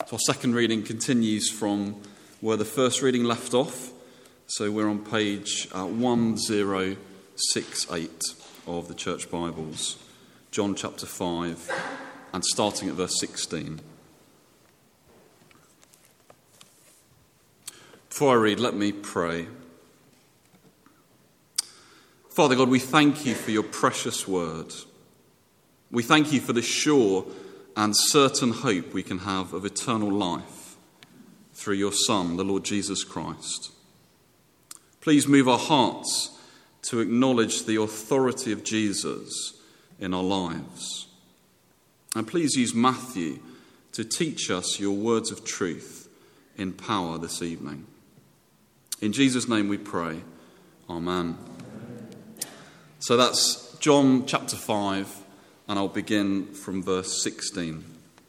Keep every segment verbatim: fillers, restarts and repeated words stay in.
So our second reading continues from where the first reading left off. So we're on page uh, one zero six eight of the Church Bibles, John chapter five, and starting at verse sixteen. Before I read, let me pray. Father God, we thank you for your precious word. We thank you for the sure and certain hope we can have of eternal life through your Son, the Lord Jesus Christ. Please move our hearts to acknowledge the authority of Jesus in our lives. And please use Matthew to teach us your words of truth in power this evening. In Jesus' name we pray. Amen. So that's John chapter five, and I'll begin from verse sixteen.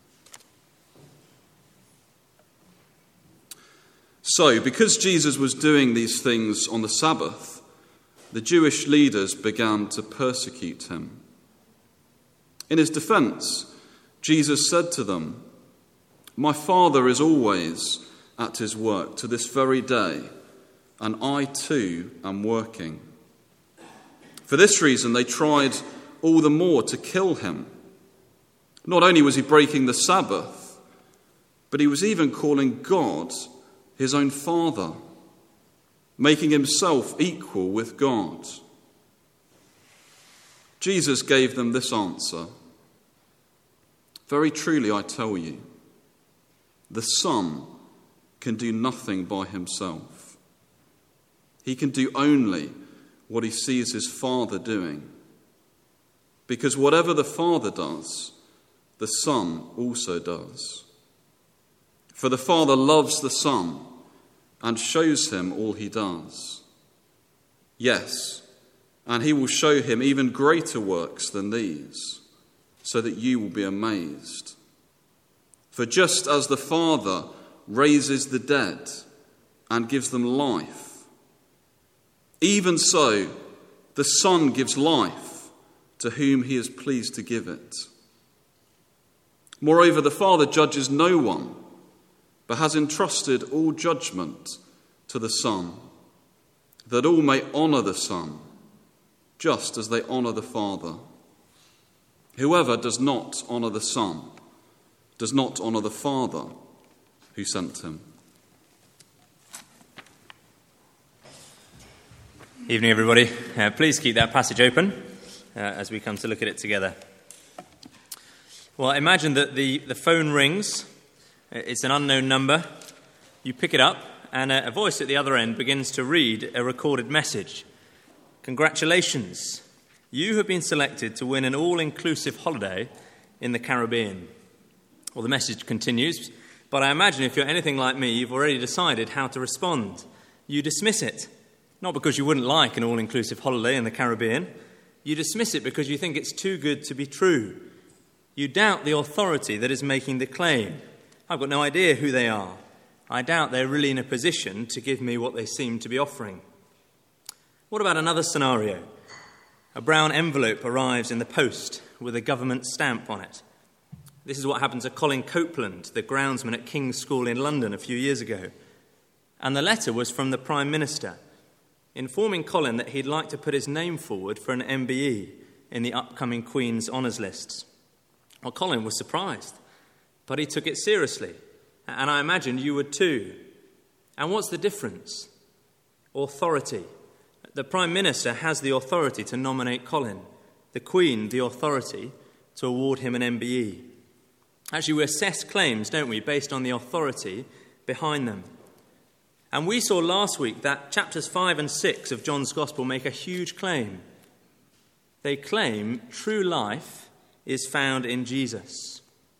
So, because Jesus was doing these things on the Sabbath, the Jewish leaders began to persecute him. In his defense, Jesus said to them, "My Father is always at his work to this very day, and I too am working." For this reason, they tried all the more to kill him. Not only was he breaking the Sabbath, but he was even calling God his own Father, making himself equal with God. Jesus gave them this answer: "Very truly I tell you, the Son can do nothing by himself. He can do only what he sees his Father doing. Because whatever the Father does, the Son also does. For the Father loves the Son and shows him all he does. Yes, and he will show him even greater works than these, so that you will be amazed. For just as the Father raises the dead and gives them life, even so the Son gives life to whom he is pleased to give it. Moreover, the Father judges no one, but has entrusted all judgment to the Son, that all may honour the Son, just as they honour the Father. Whoever does not honour the Son does not honour the Father who sent him." Evening, everybody. Uh, please keep that passage open uh, as we come to look at it together. Well, imagine that the, the phone rings. It's an unknown number. You pick it up, and a, a voice at the other end begins to read a recorded message. "Congratulations. You have been selected to win an all-inclusive holiday in the Caribbean." Well, the message continues, but I imagine if you're anything like me, you've already decided how to respond. You dismiss it. Not because you wouldn't like an all-inclusive holiday in the Caribbean. You dismiss it because you think it's too good to be true. You doubt the authority that is making the claim. I've got no idea who they are. I doubt they're really in a position to give me what they seem to be offering. What about another scenario? A brown envelope arrives in the post with a government stamp on it. This is what happened to Colin Copeland, the groundsman at King's School in London a few years ago. And the letter was from the Prime Minister, informing Colin that he'd like to put his name forward for an M B E in the upcoming Queen's Honours lists. Well, Colin was surprised, but he took it seriously, and I imagine you would too. And what's the difference? Authority. The Prime Minister has the authority to nominate Colin, the Queen the authority to award him an M B E. Actually, we assess claims, don't we, based on the authority behind them. And we saw last week that chapters five and six of John's Gospel make a huge claim. They claim true life is found in Jesus.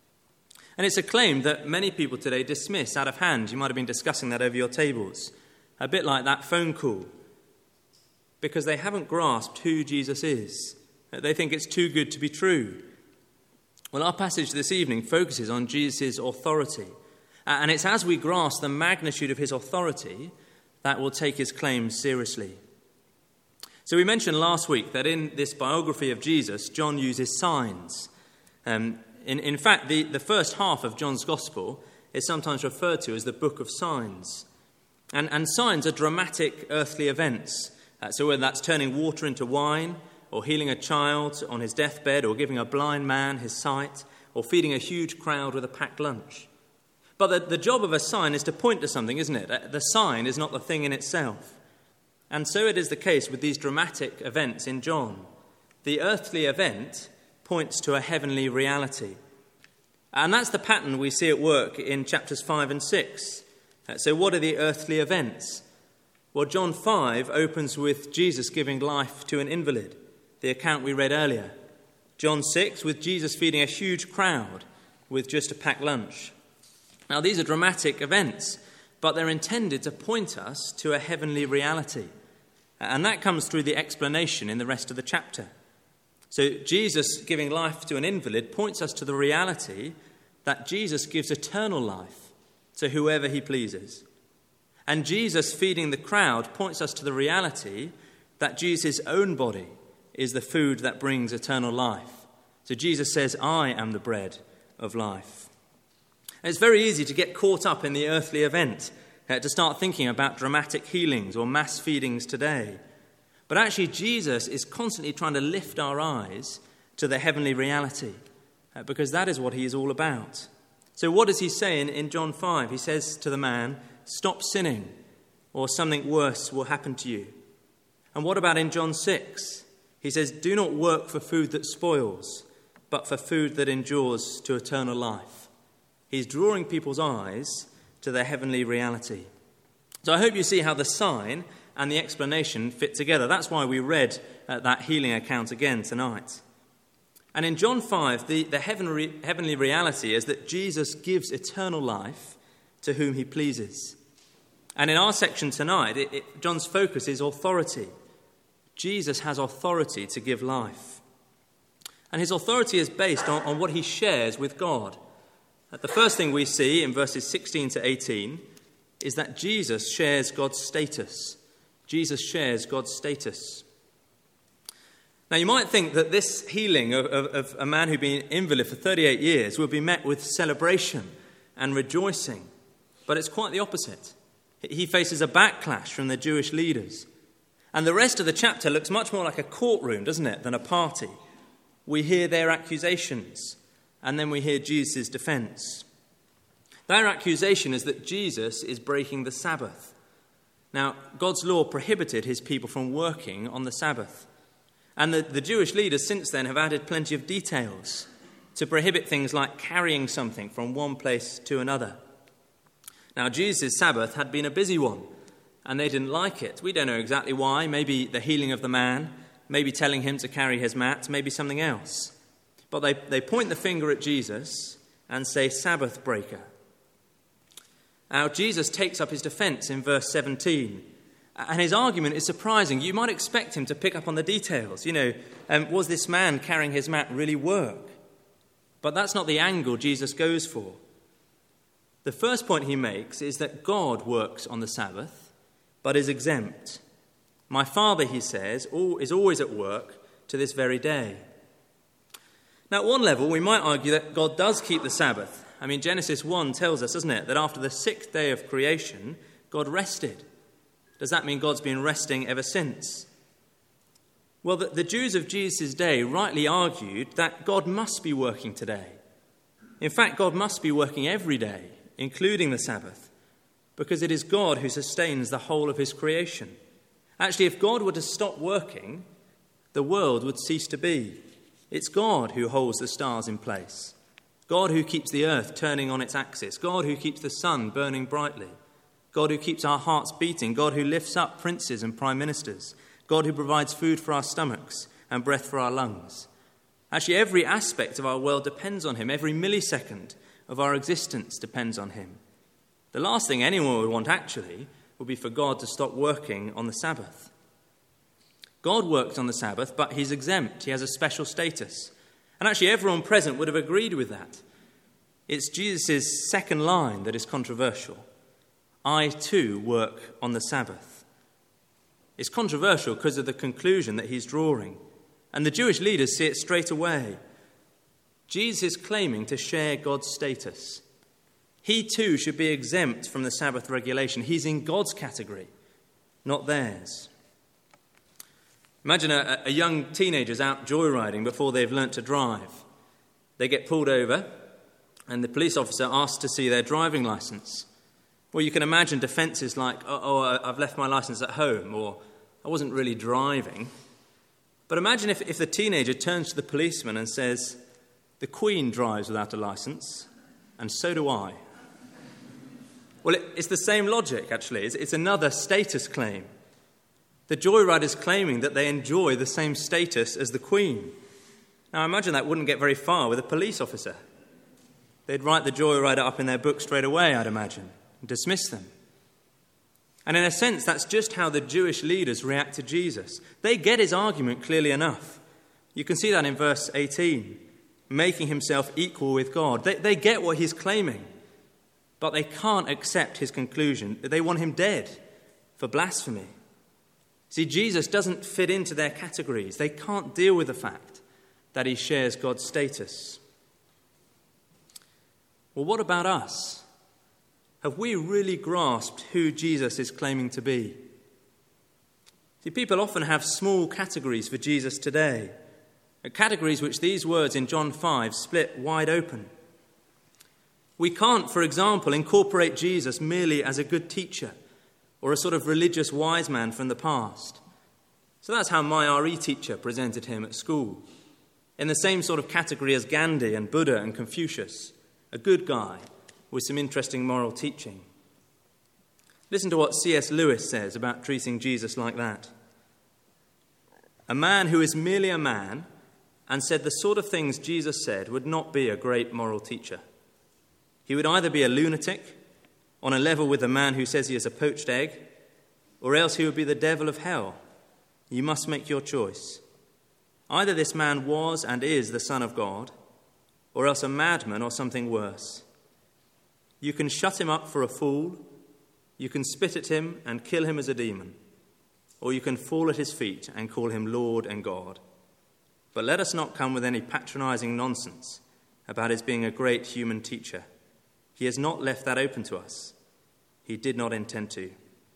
And it's a claim that many people today dismiss out of hand. You might have been discussing that over your tables. A bit like that phone call. Because they haven't grasped who Jesus is. They think it's too good to be true. Well, our passage this evening focuses on Jesus' authority. And it's as we grasp the magnitude of his authority that we'll take his claims seriously. So we mentioned last week that in this biography of Jesus, John uses signs. Um, in, in fact, the, the first half of John's Gospel is sometimes referred to as the book of signs. And, and signs are dramatic earthly events. Uh, so whether that's turning water into wine, or healing a child on his deathbed, or giving a blind man his sight, or feeding a huge crowd with a packed lunch. But the, the job of a sign is to point to something, isn't it? The sign is not the thing in itself. And so it is the case with these dramatic events in John. The earthly event points to a heavenly reality. And that's the pattern we see at work in chapters five and six. So what are the earthly events? Well, John five opens with Jesus giving life to an invalid, the account we read earlier. John six with Jesus feeding a huge crowd with just a packed lunch. Now, these are dramatic events, but they're intended to point us to a heavenly reality. And that comes through the explanation in the rest of the chapter. So Jesus giving life to an invalid points us to the reality that Jesus gives eternal life to whoever he pleases. And Jesus feeding the crowd points us to the reality that Jesus' own body is the food that brings eternal life. So Jesus says, I am the bread of life. And it's very easy to get caught up in the earthly event, uh, to start thinking about dramatic healings or mass feedings today. But actually, Jesus is constantly trying to lift our eyes to the heavenly reality, uh, because that is what he is all about. So what does he say in, in John five? He says to the man, stop sinning, or something worse will happen to you. And what about in John six? He says, do not work for food that spoils, but for food that endures to eternal life. He's drawing people's eyes to their heavenly reality. So I hope you see how the sign and the explanation fit together. That's why we read uh, that healing account again tonight. And in John five, the, the heavenly, heavenly reality is that Jesus gives eternal life to whom he pleases. And in our section tonight, it, it, John's focus is authority. Jesus has authority to give life. And his authority is based on, on what he shares with God. The first thing we see in verses sixteen to eighteen is that Jesus shares God's status. Jesus shares God's status. Now, you might think that this healing of, of, of a man who'd been invalid for thirty-eight years would be met with celebration and rejoicing, but it's quite the opposite. He faces a backlash from the Jewish leaders. And the rest of the chapter looks much more like a courtroom, doesn't it, than a party. We hear their accusations, and then we hear Jesus' defense. Their accusation is that Jesus is breaking the Sabbath. Now, God's law prohibited his people from working on the Sabbath. And the, the Jewish leaders since then have added plenty of details to prohibit things like carrying something from one place to another. Now, Jesus' Sabbath had been a busy one, and they didn't like it. We don't know exactly why. Maybe the healing of the man, maybe telling him to carry his mat, maybe something else. But they, they point the finger at Jesus and say, Sabbath breaker. Now, Jesus takes up his defense in verse seventeen. And his argument is surprising. You might expect him to pick up on the details. You know, um, was this man carrying his mat really work? But that's not the angle Jesus goes for. The first point he makes is that God works on the Sabbath, but is exempt. My Father, he says, is always at work to this very day. Now, at one level, we might argue that God does keep the Sabbath. I mean, Genesis one tells us, doesn't it, that after the sixth day of creation, God rested. Does that mean God's been resting ever since? Well, the, the Jews of Jesus' day rightly argued that God must be working today. In fact, God must be working every day, including the Sabbath, because it is God who sustains the whole of his creation. Actually, if God were to stop working, the world would cease to be. It's God who holds the stars in place, God who keeps the earth turning on its axis, God who keeps the sun burning brightly, God who keeps our hearts beating, God who lifts up princes and prime ministers, God who provides food for our stomachs and breath for our lungs. Actually, every aspect of our world depends on him. Every millisecond of our existence depends on him. The last thing anyone would want, actually, would be for God to stop working on the Sabbath. God works on the Sabbath, but he's exempt. He has a special status. And actually, everyone present would have agreed with that. It's Jesus' second line that is controversial. I too work on the Sabbath. It's controversial because of the conclusion that he's drawing. And the Jewish leaders see it straight away. Jesus is claiming to share God's status. He too should be exempt from the Sabbath regulation. He's in God's category, not theirs. Imagine a, a young teenager's out joyriding before they've learnt to drive. They get pulled over and the police officer asks to see their driving licence. Well, you can imagine defences like, oh, oh, I've left my licence at home, or I wasn't really driving. But imagine if, if the teenager turns to the policeman and says, the Queen drives without a licence, and so do I. Well, it, it's the same logic, actually. It's, it's another status claim. The joyriders claiming that they enjoy the same status as the Queen. Now, I imagine that wouldn't get very far with a police officer. They'd write the joyrider up in their book straight away, I'd imagine, and dismiss them. And in a sense, that's just how the Jewish leaders react to Jesus. They get his argument clearly enough. You can see that in verse eighteen, making himself equal with God. They, they get what he's claiming, but they can't accept his conclusion. They want him dead for blasphemy. See, Jesus doesn't fit into their categories. They can't deal with the fact that he shares God's status. Well, what about us? Have we really grasped who Jesus is claiming to be? See, people often have small categories for Jesus today, categories which these words in John five split wide open. We can't, for example, incorporate Jesus merely as a good teacher or a sort of religious wise man from the past. So that's how my R E teacher presented him at school, in the same sort of category as Gandhi and Buddha and Confucius, a good guy with some interesting moral teaching. Listen to what C S Lewis says about treating Jesus like that. A man who is merely a man and said the sort of things Jesus said would not be a great moral teacher. He would either be a lunatic, on a level with the man who says he is a poached egg, or else he would be the devil of hell. You must make your choice. Either this man was and is the Son of God, or else a madman or something worse. You can shut him up for a fool, you can spit at him and kill him as a demon, or you can fall at his feet and call him Lord and God. But let us not come with any patronizing nonsense about his being a great human teacher. He has not left that open to us. He did not intend to. Do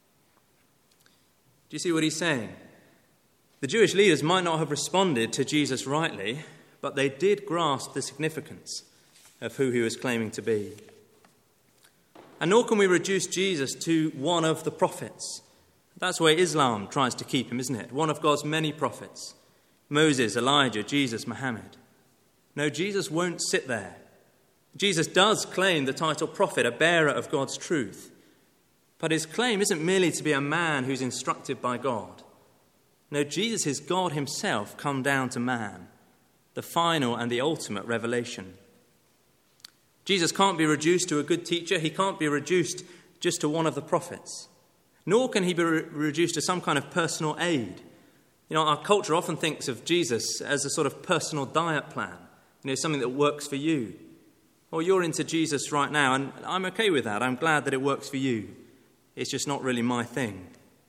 you see what he's saying? The Jewish leaders might not have responded to Jesus rightly, but they did grasp the significance of who he was claiming to be. And nor can we reduce Jesus to one of the prophets. That's where Islam tries to keep him, isn't it? One of God's many prophets. Moses, Elijah, Jesus, Muhammad. No, Jesus won't sit there. Jesus does claim the title prophet, a bearer of God's truth. But his claim isn't merely to be a man who's instructed by God. No, Jesus is God himself come down to man, the final and the ultimate revelation. Jesus can't be reduced to a good teacher. He can't be reduced just to one of the prophets. Nor can he be re- reduced to some kind of personal aid. You know, our culture often thinks of Jesus as a sort of personal diet plan, you know, something that works for you. Well, you're into Jesus right now, and I'm okay with that. I'm glad that it works for you. It's just not really my thing.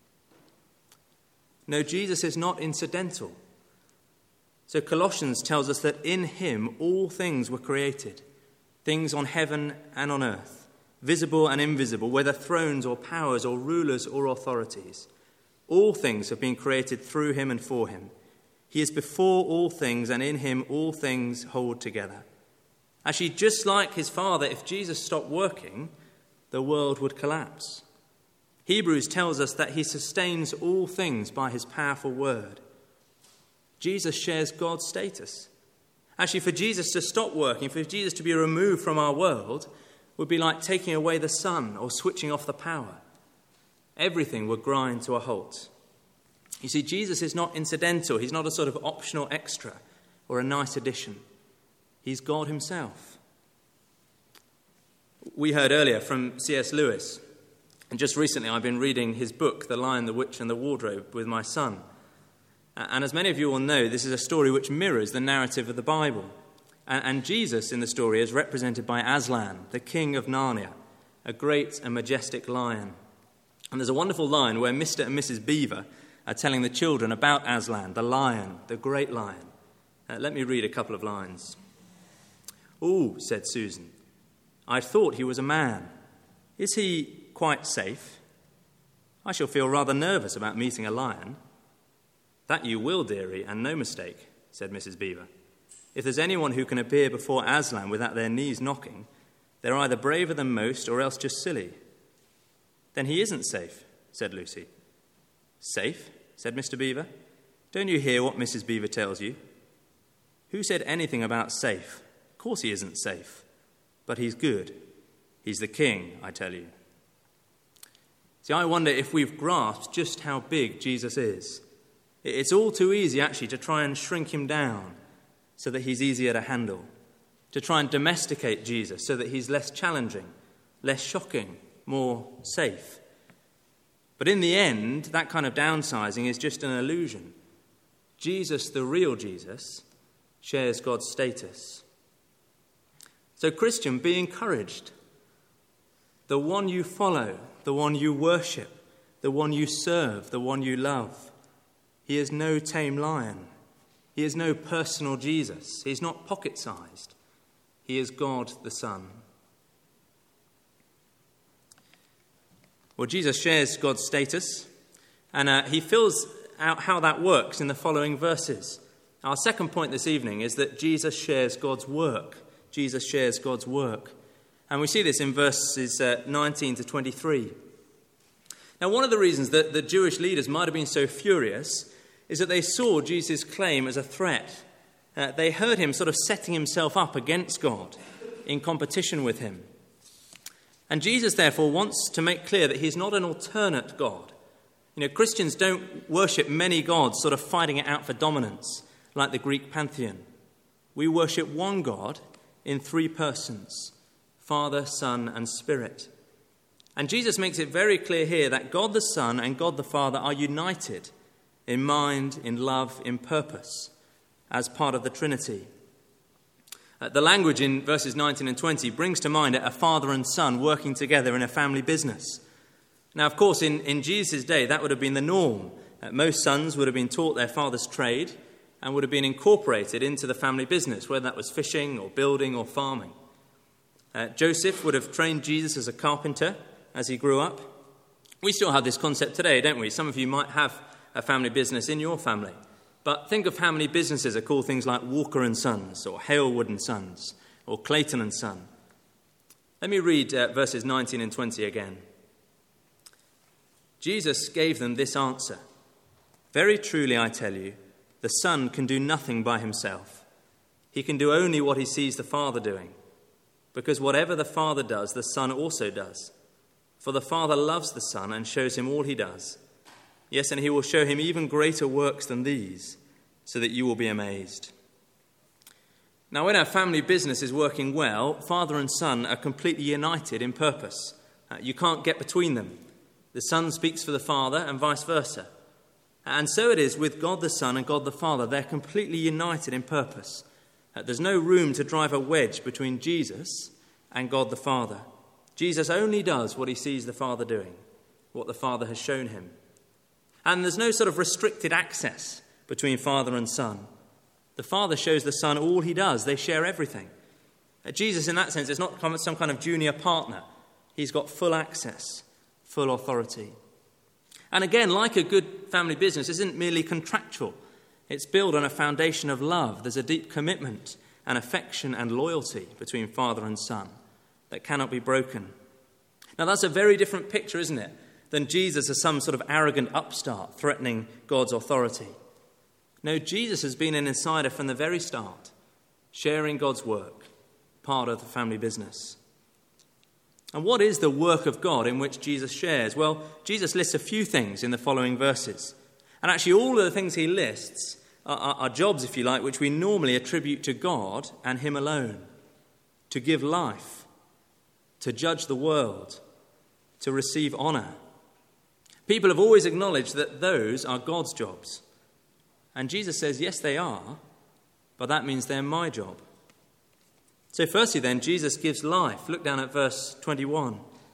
No, Jesus is not incidental. So Colossians tells us that in him all things were created, things on heaven and on earth, visible and invisible, whether thrones or powers or rulers or authorities. All things have been created through him and for him. He is before all things, and in him all things hold together. Actually, just like his Father, if Jesus stopped working, the world would collapse. Hebrews tells us that he sustains all things by his powerful word. Jesus shares God's status. Actually, for Jesus to stop working, for Jesus to be removed from our world, would be like taking away the sun or switching off the power. Everything would grind to a halt. You see, Jesus is not incidental. He's not a sort of optional extra or a nice addition. He's God himself. We heard earlier from C S Lewis, and just recently I've been reading his book, The Lion, the Witch and the Wardrobe, with my son. And as many of you will know, this is a story which mirrors the narrative of the Bible. And Jesus in the story is represented by Aslan, the king of Narnia, a great and majestic lion. And there's a wonderful line where Mister and Missus Beaver are telling the children about Aslan, the lion, the great lion. Uh, let me read a couple of lines. "Oh," said Susan, I thought he was a man. Is he quite safe? I shall feel rather nervous about meeting a lion." "That you will, dearie, and no mistake," said Missus Beaver. "If there's anyone who can appear before Aslan without their knees knocking, they're either braver than most or else just silly." "Then he isn't safe," said Lucy. "Safe?" said Mister Beaver. "Don't you hear what Missus Beaver tells you?" "Who said anything about safe? Of course he isn't safe. But he's good. He's the king, I tell you." See, I wonder if we've grasped just how big Jesus is. It's all too easy, actually, to try and shrink him down so that he's easier to handle, to try and domesticate Jesus so that he's less challenging, less shocking, more safe. But in the end, that kind of downsizing is just an illusion. Jesus, the real Jesus, shares God's status. So, Christian, be encouraged. The one you follow, the one you worship, the one you serve, the one you love, he is no tame lion. He is no personal Jesus. He's not pocket-sized. He is God the Son. Well, Jesus shares God's status, and uh, he fills out how that works in the following verses. Our second point this evening is that Jesus shares God's work. Jesus shares God's work. And we see this in verses uh, nineteen to twenty-three. Now, one of the reasons that the Jewish leaders might have been so furious is that they saw Jesus' claim as a threat. Uh, they heard him sort of setting himself up against God in competition with him. And Jesus, therefore, wants to make clear that he's not an alternate God. You know, Christians don't worship many gods sort of fighting it out for dominance, like the Greek pantheon. We worship one God in three persons, Father, Son, and Spirit. And Jesus makes it very clear here that God the Son and God the Father are united in mind, in love, in purpose, as part of the Trinity. Uh, the language in verses nineteen and twenty brings to mind a father and son working together in a family business. Now, of course, in, in Jesus' day, that would have been the norm. Uh, most sons would have been taught their father's trade and would have been incorporated into the family business, whether that was fishing or building or farming. Uh, Joseph would have trained Jesus as a carpenter as he grew up. We still have this concept today, don't we? Some of you might have a family business in your family. But think of how many businesses are called things like Walker and Sons or Halewood and Sons or Clayton and Son. Let me read uh, verses nineteen and twenty again. Jesus gave them this answer. "Very truly, I tell you, the Son can do nothing by himself. He can do only what he sees the Father doing. Because whatever the Father does, the Son also does. For the Father loves the Son and shows him all he does. Yes, and he will show him even greater works than these, so that you will be amazed." Now, when our family business is working well, father and son are completely united in purpose. Uh, you can't get between them. The Son speaks for the Father and vice versa. And so it is with God the Son and God the Father. They're completely united in purpose. Uh, there's no room to drive a wedge between Jesus and God the Father. Jesus only does what he sees the Father doing, what the Father has shown him. And there's no sort of restricted access between Father and Son. The Father shows the Son all he does. They share everything. Uh, Jesus, in that sense, is not some kind of junior partner. He's got full access, full authority. And again, like a good family business, isn't merely contractual. It's built on a foundation of love. There's a deep commitment and affection and loyalty between Father and Son that cannot be broken. Now, that's a very different picture, isn't it, than Jesus as some sort of arrogant upstart threatening God's authority. No, Jesus has been an insider from the very start, sharing God's work, part of the family business. And what is the work of God in which Jesus shares? Well, Jesus lists a few things in the following verses. And actually all of the things he lists are, are, are jobs, if you like, which we normally attribute to God and him alone. To give life, to judge the world, to receive honour. People have always acknowledged that those are God's jobs. And Jesus says, yes, they are, but that means they're my job. So firstly then, Jesus gives life. Look down at verse twenty-one.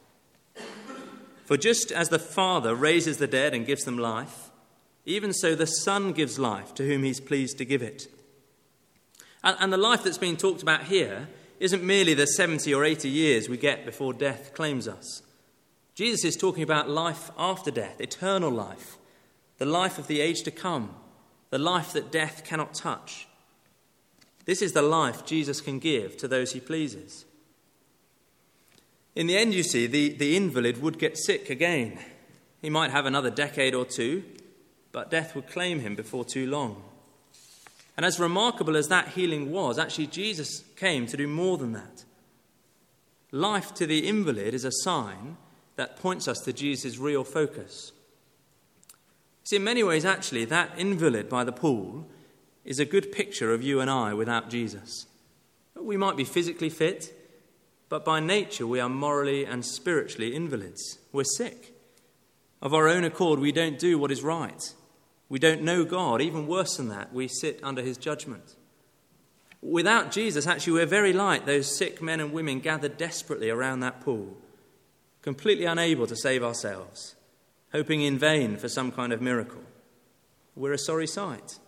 For just as the Father raises the dead and gives them life, even so the Son gives life to whom he's pleased to give it. And, and the life that's being talked about here isn't merely the seventy or eighty years we get before death claims us. Jesus is talking about life after death, eternal life, the life of the age to come, the life that death cannot touch. This is the life Jesus can give to those he pleases. In the end, you see, the, the invalid would get sick again. He might have another decade or two, but death would claim him before too long. And as remarkable as that healing was, actually Jesus came to do more than that. Life to the invalid is a sign that points us to Jesus' real focus. See, in many ways, actually, that invalid by the pool is a good picture of you and I without Jesus. We might be physically fit, but by nature we are morally and spiritually invalids. We're sick. Of our own accord, we don't do what is right. We don't know God. Even worse than that, we sit under his judgment. Without Jesus, actually, we're very like those sick men and women gathered desperately around that pool, completely unable to save ourselves, hoping in vain for some kind of miracle. We're a sorry sight.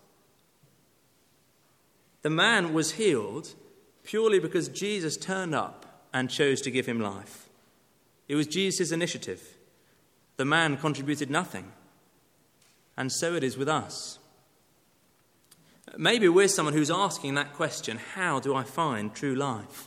The man was healed purely because Jesus turned up and chose to give him life. It was Jesus' initiative. The man contributed nothing. And so it is with us. Maybe we're someone who's asking that question, how do I find true life?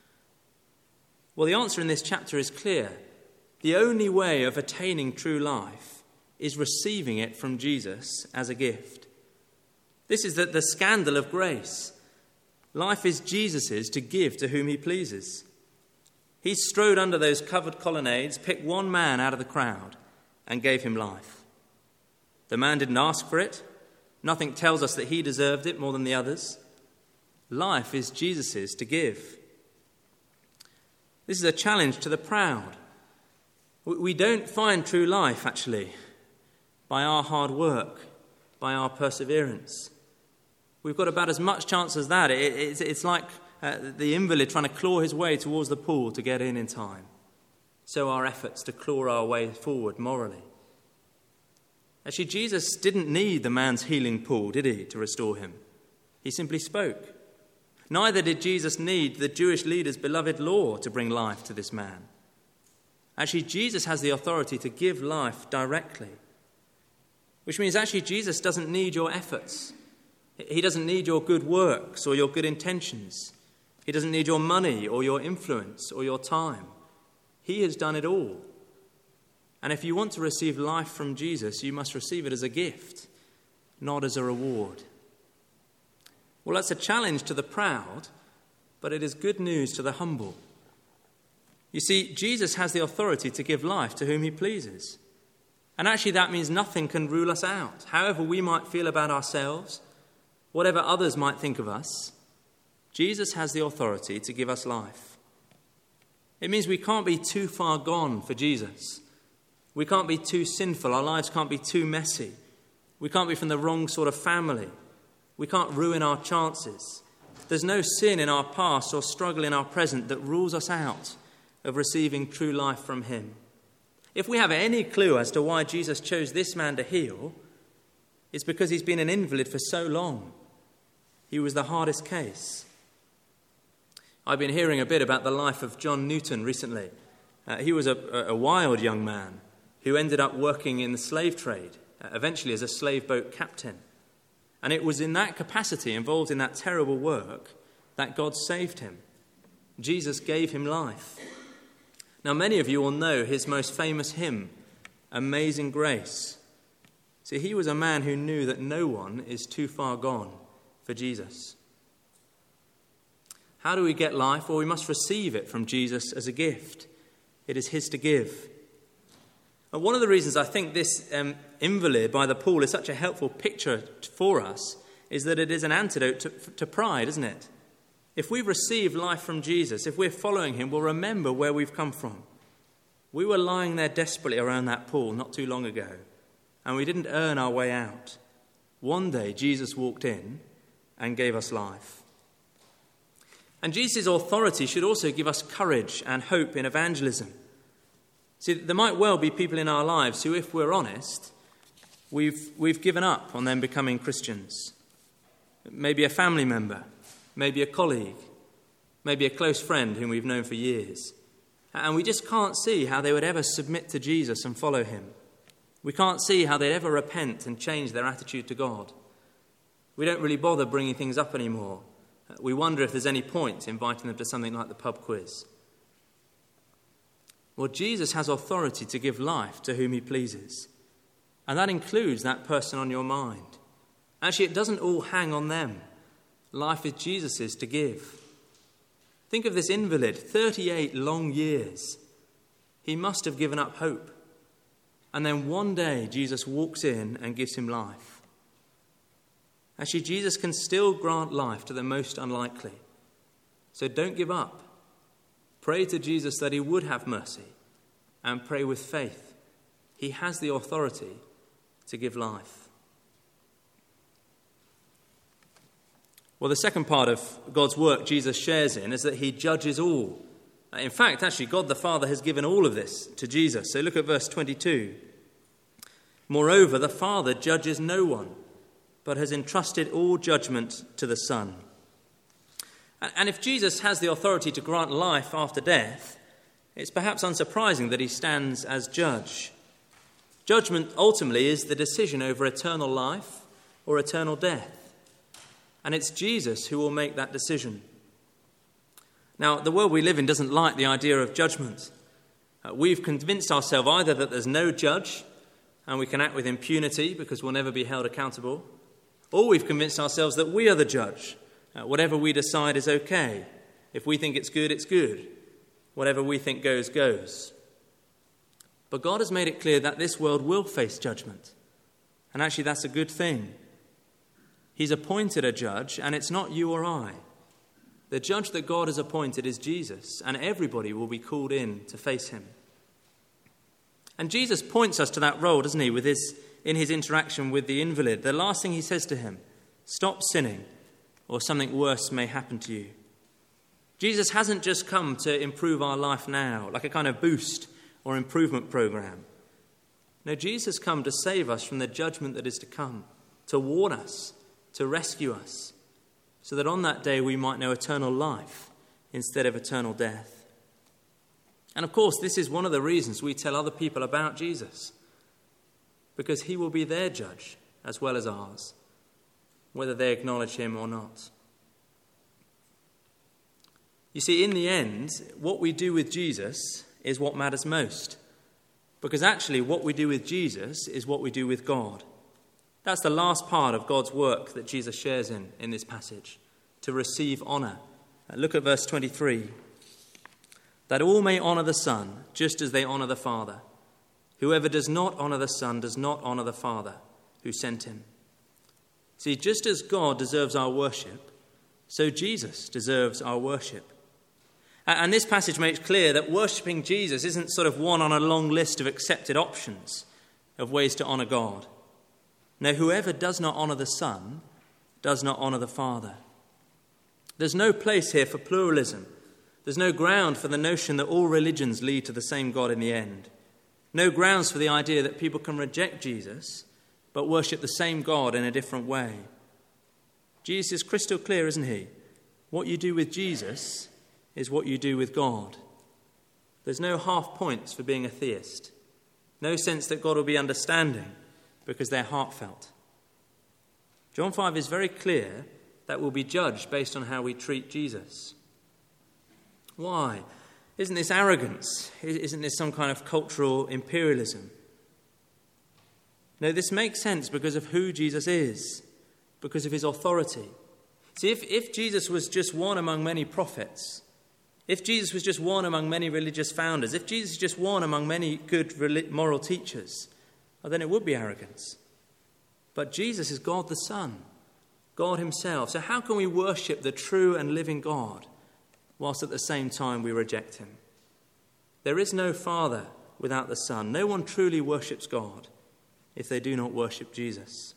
Well, the answer in this chapter is clear. The only way of attaining true life is receiving it from Jesus as a gift. This is the, the scandal of grace. Life is Jesus's to give to whom he pleases. He strode under those covered colonnades, picked one man out of the crowd, and gave him life. The man didn't ask for it. Nothing tells us that he deserved it more than the others. Life is Jesus's to give. This is a challenge to the proud. We don't find true life, actually, by our hard work, by our perseverance. We've got about as much chance as that. It's like uh, the invalid trying to claw his way towards the pool to get in in time. So our efforts to claw our way forward morally. Actually, Jesus didn't need the man's healing pool, did he, to restore him? He simply spoke. Neither did Jesus need the Jewish leaders' beloved law to bring life to this man. Actually, Jesus has the authority to give life directly, which means actually Jesus doesn't need your efforts. He doesn't need your good works or your good intentions. He doesn't need your money or your influence or your time. He has done it all. And if you want to receive life from Jesus, you must receive it as a gift, not as a reward. Well, that's a challenge to the proud, but it is good news to the humble. You see, Jesus has the authority to give life to whom he pleases. And actually that means nothing can rule us out. However we might feel about ourselves, whatever others might think of us, Jesus has the authority to give us life. It means we can't be too far gone for Jesus. We can't be too sinful. Our lives can't be too messy. We can't be from the wrong sort of family. We can't ruin our chances. There's no sin in our past or struggle in our present that rules us out of receiving true life from him. If we have any clue as to why Jesus chose this man to heal, it's because he's been an invalid for so long. He was the hardest case. I've been hearing a bit about the life of John Newton recently. Uh, he was a, a wild young man who ended up working in the slave trade, uh, eventually as a slave boat captain. And it was in that capacity, involved in that terrible work, that God saved him. Jesus gave him life. Now, many of you will know his most famous hymn, Amazing Grace. See, he was a man who knew that no one is too far gone for Jesus. How do we get life? Well, we must receive it from Jesus as a gift. It is his to give. And one of the reasons I think this um, invalid by the pool is such a helpful picture for us is that it is an antidote to, to pride, isn't it? If we receive life from Jesus, if we're following him, we'll remember where we've come from. We were lying there desperately around that pool not too long ago, and we didn't earn our way out. One day, Jesus walked in and gave us life. And Jesus' authority should also give us courage and hope in evangelism. See, there might well be people in our lives who, if we're honest, we've, we've given up on them becoming Christians. Maybe a family member, maybe a colleague, maybe a close friend whom we've known for years, and we just can't see how they would ever submit to Jesus and follow him. We can't see how they'd ever repent and change their attitude to God. We don't really bother bringing things up anymore. We wonder if there's any point inviting them to something like the pub quiz. Well, Jesus has authority to give life to whom he pleases, and that includes that person on your mind. Actually, it doesn't all hang on them. Life is Jesus's to give. Think of this invalid, thirty-eight long years. He must have given up hope. And then one day, Jesus walks in and gives him life. Actually, Jesus can still grant life to the most unlikely. So don't give up. Pray to Jesus that he would have mercy, and pray with faith. He has the authority to give life. Well, the second part of God's work Jesus shares in is that he judges all. In fact, actually, God the Father has given all of this to Jesus. So look at verse twenty-two. Moreover, the Father judges no one, but has entrusted all judgment to the Son. And if Jesus has the authority to grant life after death, it's perhaps unsurprising that he stands as judge. Judgment ultimately is the decision over eternal life or eternal death. And it's Jesus who will make that decision. Now, the world we live in doesn't like the idea of judgment. Uh, we've convinced ourselves either that there's no judge and we can act with impunity because we'll never be held accountable, or we've convinced ourselves that we are the judge. Uh, whatever we decide is okay. If we think it's good, it's good. Whatever we think goes, goes. But God has made it clear that this world will face judgment. And actually, that's a good thing. He's appointed a judge, and it's not you or I. The judge that God has appointed is Jesus, and everybody will be called in to face him. And Jesus points us to that role, doesn't he, with his, in his interaction with the invalid. The last thing he says to him, stop sinning, or something worse may happen to you. Jesus hasn't just come to improve our life now, like a kind of boost or improvement program. No, Jesus has come to save us from the judgment that is to come, to warn us, to rescue us, so that on that day we might know eternal life instead of eternal death. And of course, this is one of the reasons we tell other people about Jesus, because he will be their judge as well as ours, whether they acknowledge him or not. You see, in the end, what we do with Jesus is what matters most, because actually what we do with Jesus is what we do with God. That's the last part of God's work that Jesus shares in, in this passage, to receive honour. Look at verse twenty-three. That all may honour the Son, just as they honour the Father. Whoever does not honour the Son does not honour the Father who sent him. See, just as God deserves our worship, so Jesus deserves our worship. And this passage makes clear that worshipping Jesus isn't sort of one on a long list of accepted options of ways to honour God. No, whoever does not honour the Son does not honour the Father. There's no place here for pluralism. There's no ground for the notion that all religions lead to the same God in the end. No grounds for the idea that people can reject Jesus but worship the same God in a different way. Jesus is crystal clear, isn't he? What you do with Jesus is what you do with God. There's no half points for being a theist. No sense that God will be understanding because they're heartfelt. John five is very clear that we'll be judged based on how we treat Jesus. Why? Isn't this arrogance? Isn't this some kind of cultural imperialism? No, this makes sense because of who Jesus is, because of his authority. See, if, if Jesus was just one among many prophets, if Jesus was just one among many religious founders, if Jesus was just one among many good moral teachers, well, then it would be arrogance. But Jesus is God the Son, God himself. So how can we worship the true and living God whilst at the same time we reject him? There is no Father without the Son. No one truly worships God if they do not worship Jesus.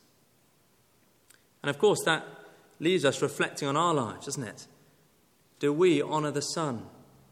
And of course, that leaves us reflecting on our lives, doesn't it? Do we honour the Son?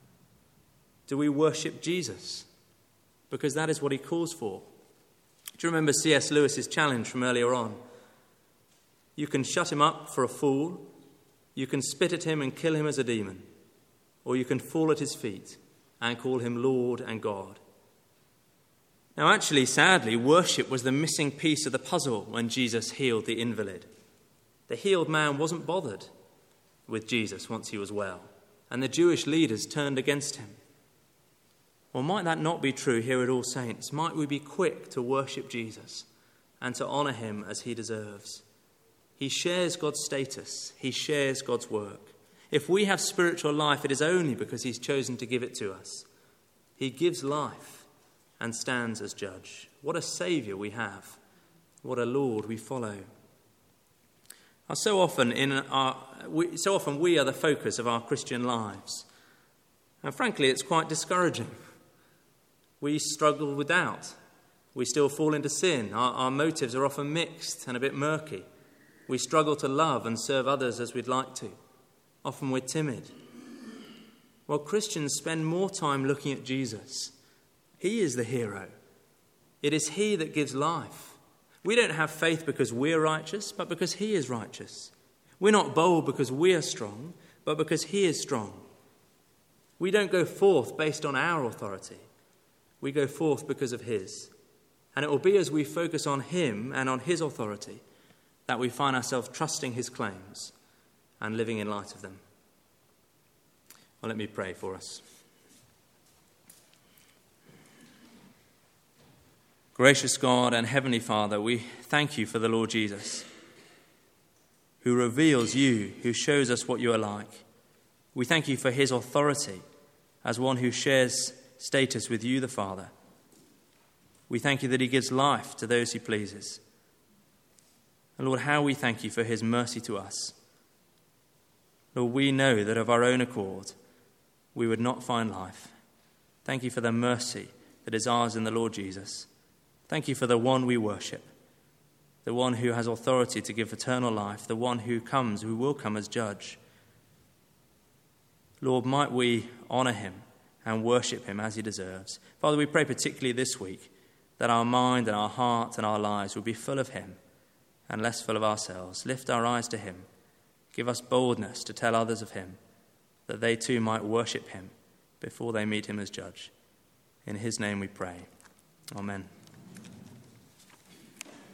Do we worship Jesus? Because that is what he calls for. Do you remember C S Lewis's challenge from earlier on? You can shut him up for a fool. You can spit at him and kill him as a demon. or you can fall at his feet and call him Lord and God. Now, actually, sadly, worship was the missing piece of the puzzle when Jesus healed the invalid. The healed man wasn't bothered with Jesus once he was well, and the Jewish leaders turned against him. Well, might that not be true here at All Saints? Might we be quick to worship Jesus and to honour him as he deserves? He shares God's status. He shares God's work. If we have spiritual life, it is only because he's chosen to give it to us. He gives life and stands as judge. What a Saviour we have. What a Lord we follow. Now, so often, in our, we, so often we are the focus of our Christian lives. And frankly, it's quite discouraging. We struggle with doubt. We still fall into sin. Our, our motives are often mixed and a bit murky. We struggle to love and serve others as we'd like to. Often we're timid. Well, Christians spend more time looking at Jesus. He is the hero. It is he that gives life. We don't have faith because we're righteous, but because he is righteous. We're not bold because we are strong, but because he is strong. We don't go forth based on our authority. We go forth because of his. And it will be as we focus on him and on his authority that we find ourselves trusting his claims and living in light of them. Well, let me pray for us. Gracious God and Heavenly Father, we thank you for the Lord Jesus, who reveals you, who shows us what you are like. We thank you for his authority as one who shares status with you, the Father. We thank you that he gives life to those he pleases. And Lord, how we thank you for his mercy to us. Lord, we know that of our own accord, we would not find life. Thank you for the mercy that is ours in the Lord Jesus. Thank you for the one we worship, the one who has authority to give eternal life, the one who comes, who will come as judge. Lord, might we honour him and worship him as he deserves. Father, we pray particularly this week that our mind and our heart and our lives will be full of him and less full of ourselves. Lift our eyes to him. Give us boldness to tell others of him, that they too might worship him before they meet him as judge. In his name we pray. Amen.